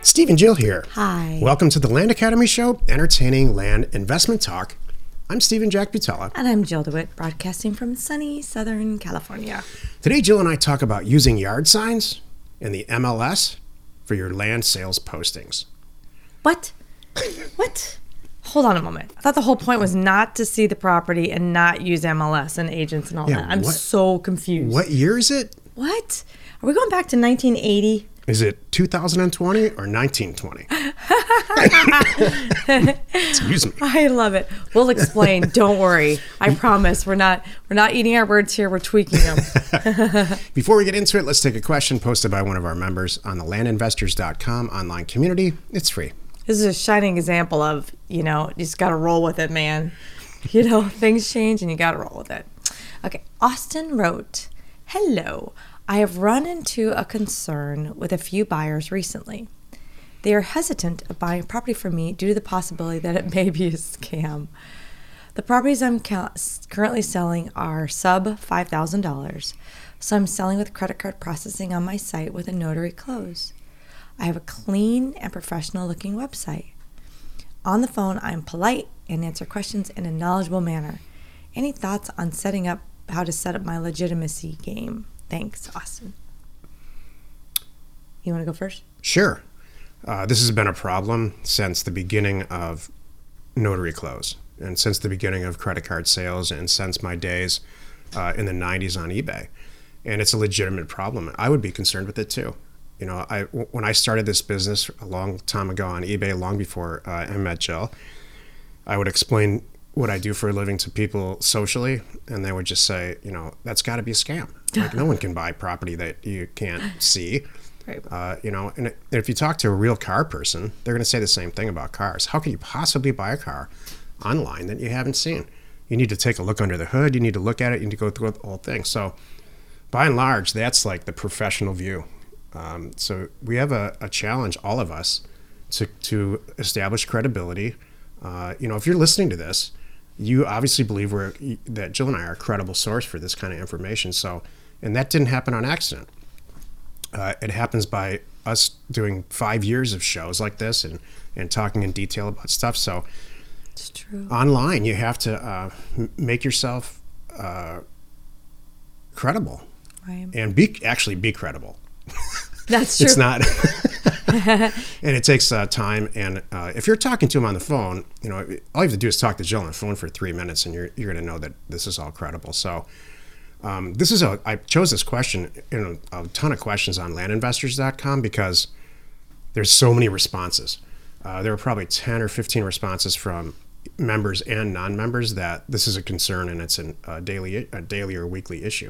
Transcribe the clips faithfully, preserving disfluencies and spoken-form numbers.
Steve and Jill here. Hi. Welcome to the Land Academy Show, entertaining land investment talk. I'm Stephen Jack Butella. And I'm Jill DeWitt, broadcasting from sunny Southern California. Today, Jill and I talk about using yard signs and the M L S for your land sales postings. What? What? Hold on a moment. I thought the whole point was not to see the property and not use M L S and agents and all Yeah, that. I'm what- so confused. What year is it? What? Are we going back to nineteen eighty? Is it two thousand twenty or nineteen twenty? Excuse me. I love it. We'll explain. Don't worry. I promise. We're not we're not eating our words here. We're tweaking them. Before we get into it, let's take a question posted by one of our members on the land investors dot com online community. It's free. This is a shining example of, you know, you just got to roll with it, man. You know, things change and you got to roll with it. Okay. Austin wrote, "Hello. I have run into a concern with a few buyers recently. They are hesitant of buying a property from me due to the possibility that it may be a scam. The properties I'm ca- currently selling are sub five thousand dollars, so I'm selling with credit card processing on my site with a notary close. I have a clean and professional looking website. On the phone, I'm polite and answer questions in a knowledgeable manner. Any thoughts on setting up how to set up my legitimacy game? Thanks, Austin." You want to go first? Sure. Uh, this has been a problem since the beginning of notary close and since the beginning of credit card sales and since my days uh, in the nineties on eBay. And it's a legitimate problem. I would be concerned with it too. You know, I, when I started this business a long time ago on eBay, long before uh, I met Jill, I would explain what I do for a living to people socially, and they would just say, you know, that's got to be a scam. Like, no one can buy property that you can't see. Right. Uh, you know, and if you talk to a real car person, they're going to say the same thing about cars. How can you possibly buy a car online that you haven't seen? You need to take a look under the hood. You need to look at it. You need to go through the whole thing. So by and large, that's like the professional view. Um, so we have a, a challenge, all of us, to, to establish credibility. Uh, you know, if you're listening to this, you obviously believe we're, that Jill and I are a credible source for this kind of information. So, and that didn't happen on accident. Uh, it happens by us doing five years of shows like this and, and talking in detail about stuff. So It's true. online, you have to uh, m- make yourself uh, credible Right. and be actually be credible. That's true. It's not. And it takes uh, time. And uh, if you're talking to him on the phone, you know, all you have to do is talk to Jill on the phone for three minutes and you're, you're going to know that this is all credible. So um, this is a, I chose this question in a, a ton of questions on land investors dot com because there's so many responses. Uh, there were probably ten or fifteen responses from members and non-members that this is a concern and it's an, a daily, a daily or weekly issue.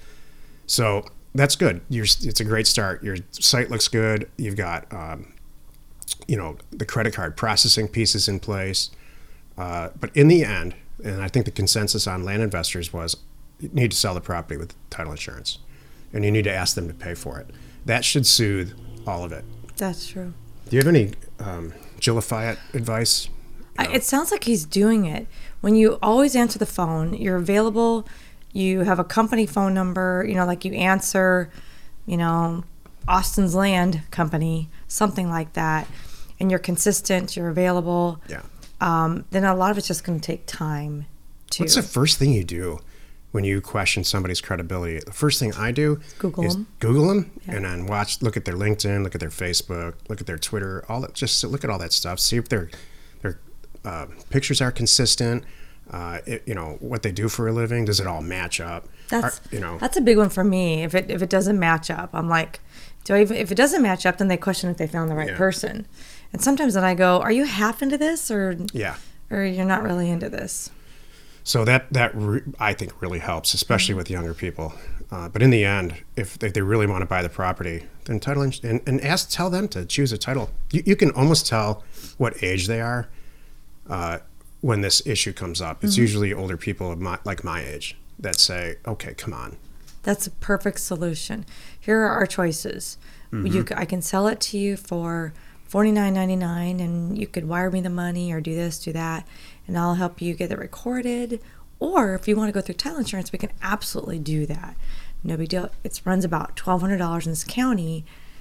So that's good. You're, it's a great start. Your site looks good. You've got, um, you know, the credit card processing pieces in place. Uh, but in the end, and I think the consensus on land investors was, you need to sell the property with title insurance, and you need to ask them to pay for it. That should soothe all of it. That's true. Do you have any um, Jillify advice? I, it sounds like he's doing it. When you always answer the phone, you're available, you have a company phone number, you know, like you answer, you know, Austin's Land Company, something like that, and you're consistent, you're available. Yeah. Um, then a lot of it's just going to take time to What's the first thing you do when you question somebody's credibility? The first thing I do Google is them. Google them Yeah. and then watch, look at their LinkedIn, look at their Facebook, look at their Twitter, all that. Just look at all that stuff. See if their their uh, pictures are consistent. Uh, it, you know what they do for a living. Does it all match up? That's Are- you know. that's a big one for me. If it if it doesn't match up, I'm like, do I even, if it doesn't match up, then they question if they found the right Yeah. person. And sometimes then I go, are you half into this or Yeah. or you're not really into this? So that that re- I think really helps, especially with younger people. Uh, but in the end, if they, they really want to buy the property, then title ins- and, and ask tell them to choose a title. You, you can almost tell what age they are uh, when this issue comes up. It's Mm-hmm. usually older people of my, like my age that say, "Okay, come on." That's a perfect solution. Here are our choices. Mm-hmm. You, c- I can sell it to you for forty-nine ninety-nine, and you could wire me the money or do this, do that, and I'll help you get it recorded. Or if you want to go through title insurance, we can absolutely do that. No big deal. It runs about twelve hundred dollars in this county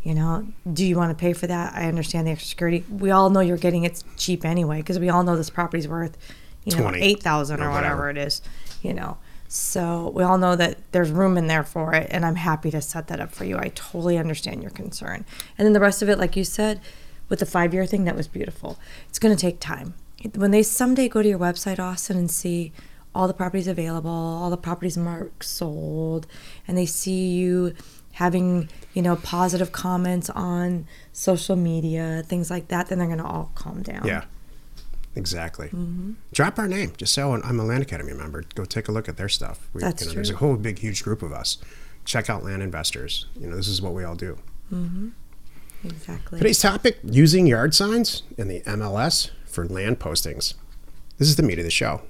You know, do you want to pay for that? I understand the extra security. We all know you're getting it cheap anyway, because we all know this property's worth, you know, eight thousand or whatever it is, you know. So we all know that there's room in there for it, and I'm happy to set that up for you. I totally understand your concern. And then the rest of it, like you said, with the five-year thing, that was beautiful. It's going to take time. When they someday go to your website, Austin, and see all the properties available, all the properties marked sold, and they see you having, you know, positive comments on social media, things like that, then they're going to all calm down. Yeah, exactly. Mm-hmm. Drop our name. Just say, oh, I'm a Land Academy member. Go take a look at their stuff. We, That's you know, true. There's a whole big, huge group of us. Check out Land Investors. You know, this is what we all do. Mm-hmm. Exactly. Today's topic, using yard signs in the M L S for land postings. This is the meat of the show.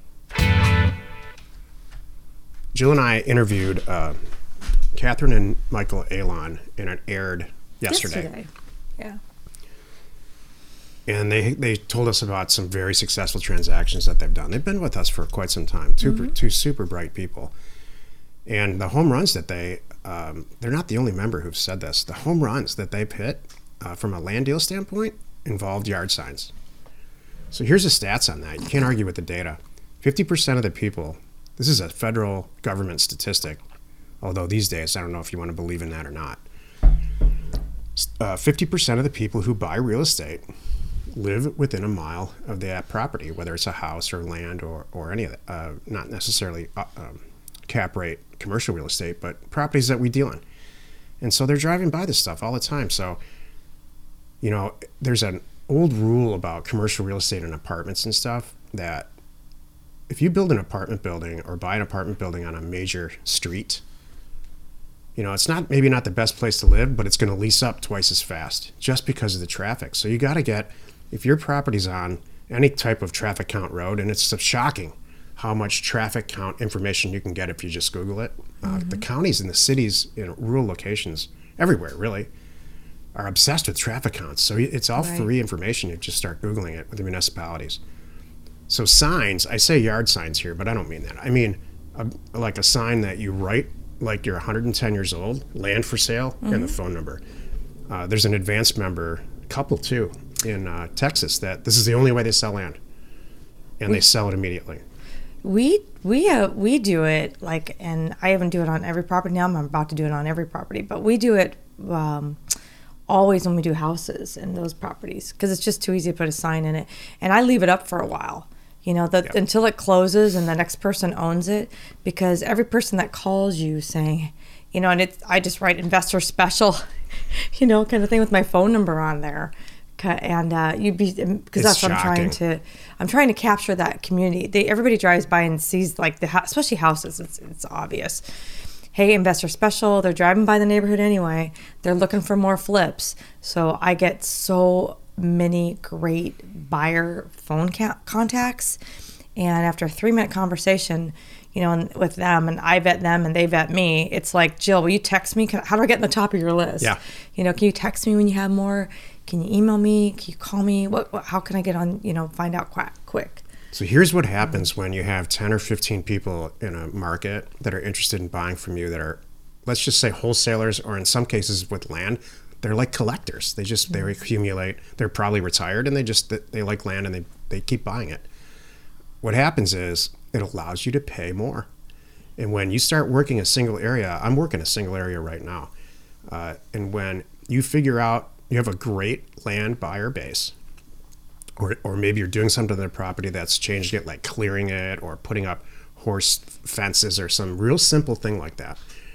Jill and I interviewed uh, Catherine and Michael Alon, and it aired yesterday. Yesterday, yeah. And they they told us about some very successful transactions that they've done. They've been with us for quite some time. Two, mm-hmm. two super bright people. And the home runs that they, um, they're not the only member who've said this. The home runs that they've hit uh, from a land deal standpoint involved yard signs. So here's the stats on that. You can't argue with the data. fifty percent of the people, this is a federal government statistic, although these days, I don't know if you want to believe in that or not. Uh, fifty percent of the people who buy real estate live within a mile of that property, whether it's a house or land or, or any of that, uh, not necessarily uh, um, cap rate commercial real estate, but properties that we deal in. And so they're driving by this stuff all the time. So, you know, there's an old rule about commercial real estate and apartments and stuff that if you build an apartment building or buy an apartment building on a major street, you know, it's not maybe not the best place to live, but it's going to lease up twice as fast just because of the traffic. So you got to get, if your property's on any type of traffic count road, and it's shocking how much traffic count information you can get if you just Google it. Uh, mm-hmm. The counties and the cities in rural locations, everywhere really, are obsessed with traffic counts. So it's all right. Free information. You just start Googling it with the municipalities. So signs, I say yard signs here, but I don't mean that. I mean a, like a sign that you write like you're one hundred ten years old, land for sale, mm-hmm. and the phone number. Uh, there's an advanced member, couple too, in uh, Texas that this is the only way they sell land, and we, they sell it immediately. We we uh, we do it like, and I even do it on every property now. I'm about to do it on every property, but we do it um, always when we do houses in those properties because it's just too easy to put a sign in it, and I leave it up for a while. You know, that yep. until it closes and the next person owns it, because every person that calls you saying, you know, and it's, I just write investor special, you know, kind of thing with my phone number on there. And uh, you'd be, because that's what I'm trying to, I'm trying to capture that community. They, everybody drives by and sees like the, especially houses, it's, it's obvious. Hey, investor special, they're driving by the neighborhood anyway. They're looking for more flips. So I get so many great buyer phone ca- contacts, and after a three minute conversation, you know, with them, and I vet them and they vet me, it's like, Jill, will you text me? Can, how do I get in the top of your list? Yeah. You know, can you text me when you have more? Can you email me? Can you call me? What, what how can I get on, you know, find out quick, quick? So here's what happens when you have ten or fifteen people in a market that are interested in buying from you that are, let's just say wholesalers, or in some cases with land, they're like collectors. They just, they accumulate, they're probably retired, and they just, they like land and they, they keep buying it. What happens is it allows you to pay more. And when you start working a single area, I'm working a single area right now. Uh, and when you figure out you have a great land buyer base, or, or maybe you're doing something to their property that's changing it, like clearing it or putting up horse fences or some real simple thing like that,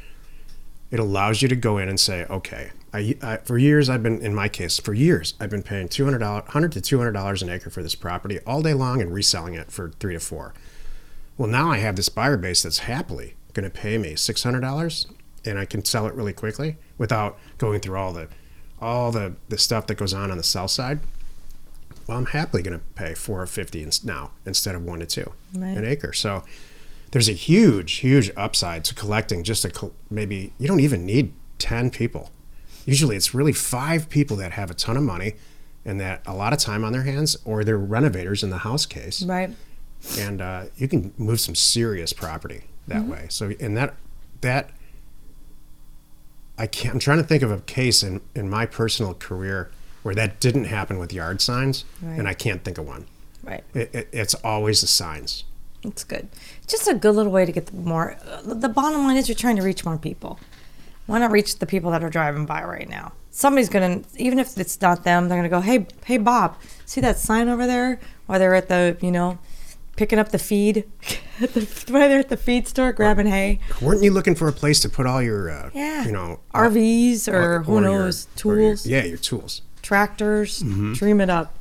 it allows you to go in and say, okay, I, I, for years I've been, in my case, for years I've been paying two hundred dollars, one hundred to two hundred dollars an acre for this property all day long and reselling it for three to four. Well, now I have this buyer base that's happily going to pay me six hundred dollars, and I can sell it really quickly without going through all the, all the, the stuff that goes on on the sell side. Well, I'm happily going to pay four or fifty now instead of one to two right. an acre. So there's a huge, huge upside to collecting just a, maybe you don't even need ten people. Usually it's really five people that have a ton of money and that a lot of time on their hands, or they're renovators in the house case. Right. And uh, you can move some serious property that mm-hmm. way. So, and that, that I can't, I'm trying to think of a case in, in my personal career where that didn't happen with yard signs, Right. and I can't think of one. Right. It, it, it's always the signs. It's good. It's just a good little way to get the more. Uh, the bottom line is you're trying to reach more people. Why not reach the people that are driving by right now? Somebody's gonna, even if it's not them, they're gonna go, hey, hey, Bob, see that sign over there? While they're at the, you know, picking up the feed, at the, while they're at the feed store grabbing hay. Weren't you looking for a place to put all your, uh, Yeah. you know, R Vs or, or- who or your- knows, or your- tools, yeah, your tools. tractors, dream it up.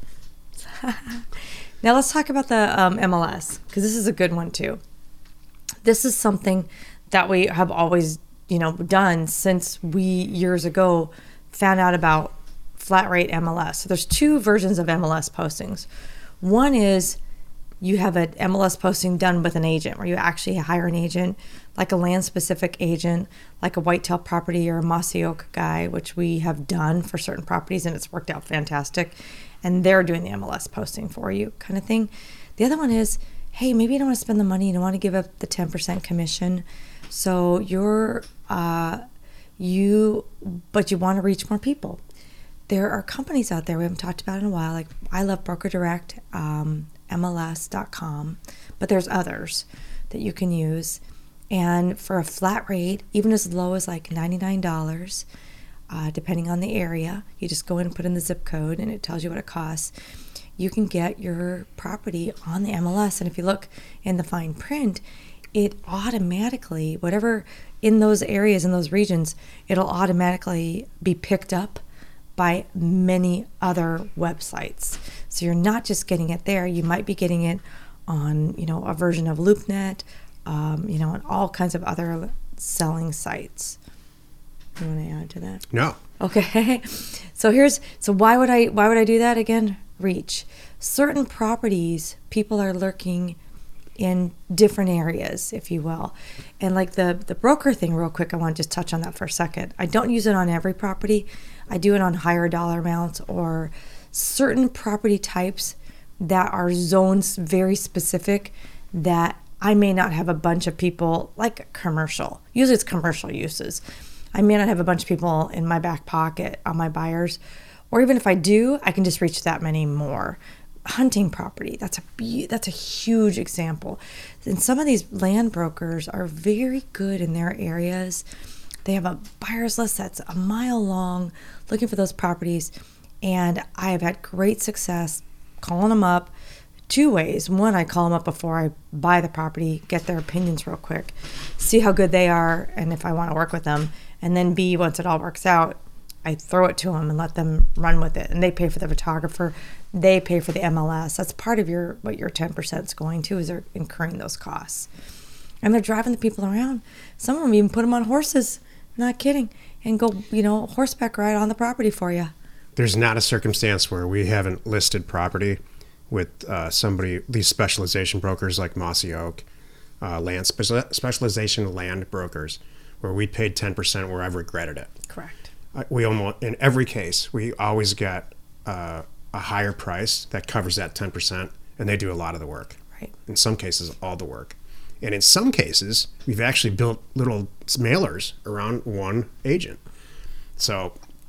Now let's talk about the um, M L S, because this is a good one too. This is something that we have always, you know, done since we years ago found out about flat rate M L S. So there's two versions of M L S postings. One is you have an M L S posting done with an agent, where you actually hire an agent, like a land specific agent, like a Whitetail Property or a Mossy Oak guy, which we have done for certain properties, and it's worked out fantastic. And they're doing the M L S posting for you, kind of thing. The other one is, hey, maybe you don't want to spend the money, you don't want to give up the ten percent commission. So you're, uh, you, but you want to reach more people. There are companies out there we haven't talked about in a while, like I Love Broker Direct, um, M L S dot com, but there's others that you can use. And for a flat rate, even as low as like ninety-nine dollars, uh, depending on the area, you just go in and put in the zip code and it tells you what it costs. You can get your property on the M L S. And if you look in the fine print, it automatically, whatever in those areas, in those regions, it'll automatically be picked up by many other websites. So you're not just getting it there, you might be getting it on, you know, a version of LoopNet, um, you know, and all kinds of other selling sites. You want to add to that? No. Okay. So here's, so why would I, why would I do that again? Reach. Certain properties, people are lurking in different areas, if you will. And like the, the broker thing real quick, I want to just touch on that for a second. I don't use it on every property. I do it on higher dollar amounts or certain property types that are zones very specific that I may not have a bunch of people, like commercial. Usually it's commercial uses. I may not have a bunch of people in my back pocket on my buyers, or even if I do, I can just reach that many more. Hunting property, that's a be- that's a huge example. And some of these land brokers are very good in their areas. They have a buyer's list that's a mile long looking for those properties, and I have had great success calling them up two ways. One, I call them up before I buy the property, get their opinions real quick, see how good they are and if I want to work with them. And then B, once it all works out, I throw it to them and let them run with it. And they pay for the photographer. They pay for the M L S. That's part of your what your ten percent is going to, is they're incurring those costs. And they're driving the people around. Some of them even put them on horses, not kidding, and go, you know, horseback ride on the property for you. There's not a circumstance where we haven't listed property with uh, somebody, these specialization brokers like Mossy Oak, uh, land spe- specialization land brokers, where we paid ten percent where I've regretted it. Correct. We almost, in every case, we always get uh, a higher price that covers that ten percent, and they do a lot of the work. Right. In some cases, all the work. And in some cases, we've actually built little mailers around one agent. So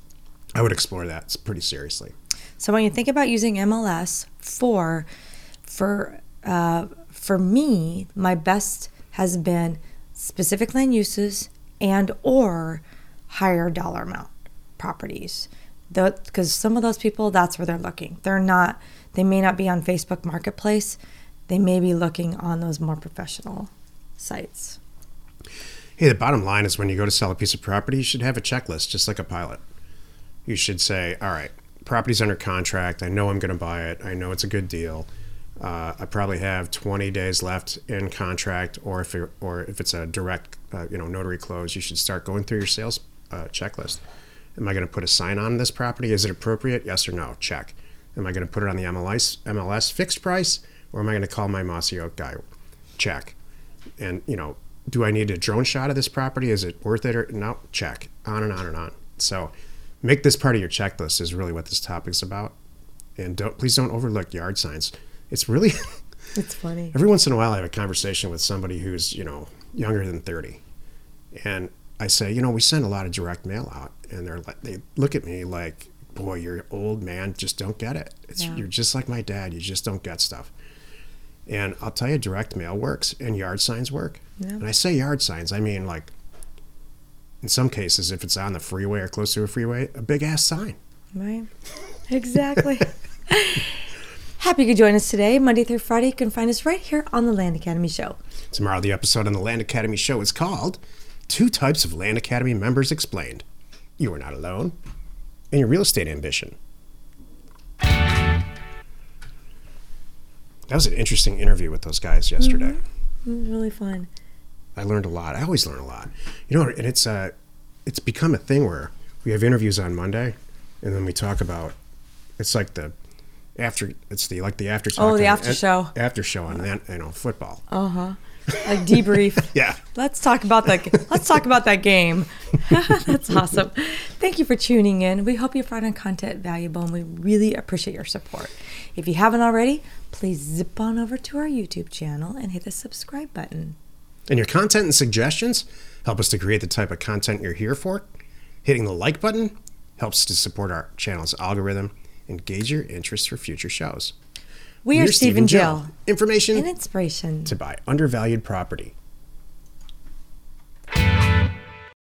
I would explore that pretty seriously. So when you think about using M L S for, for, uh, for me, my best has been specific land uses and or higher dollar amount properties. Because some of those people, that's where they're looking. They're not, they may not be on Facebook Marketplace. They may be looking on those more professional sites. Hey, the bottom line is when you go to sell a piece of property, you should have a checklist, just like a pilot. You should say, all right, property's under contract. I know I'm going to buy it. I know it's a good deal. Uh, I probably have twenty days left in contract, or if it, or if it's a direct, uh, you know, notary close, you should start going through your sales uh, checklist. Am I going to put a sign on this property? Is it appropriate? Yes or no? Check. Am I going to put it on the M L S M L S fixed price, or am I going to call my Mossy Oak guy? Check. And you know, do I need a drone shot of this property? Is it worth it or no? Check. On and on and on. So, make this part of your checklist is really what this topic's about. And don't please don't overlook yard signs. It's really, it's funny. Every once in a while I have a conversation with somebody who's, you know, younger than thirty. And I say, you know, we send a lot of direct mail out, and they're like, they look at me like, boy, you're old, man, just don't get it. It's Yeah. You're just like my dad, you just don't get stuff. And I'll tell you, direct mail works, and yard signs work. Yeah. And I say yard signs, I mean, like, in some cases, if it's on the freeway or close to a freeway, a big ass sign. Right. Exactly. Happy you could join us today, Monday through Friday. You can find us right here on the Land Academy Show. Tomorrow, the episode on the Land Academy Show is called Two Types of Land Academy Members Explained. You are not alone in your real estate ambition. That was an interesting interview with those guys yesterday. Mm-hmm. It was really fun. I learned a lot. I always learn a lot. You know, and it's uh, it's become a thing where we have interviews on Monday, and then we talk about, it's like the after, it's the like the after talk. Oh, the on- after show. After show on that, you know, football. Uh huh. Like debrief. Yeah. Let's talk about that. Let's talk about that game. That's awesome. Thank you for tuning in. We hope you found our content valuable, and we really appreciate your support. If you haven't already, please zip on over to our YouTube channel and hit the subscribe button. And your content and suggestions help us to create the type of content you're here for. Hitting the like button helps to support our channel's algorithm and gauge your interest for future shows. We are We're Steve and Jill. Jill. Information And inspiration. to buy undervalued property.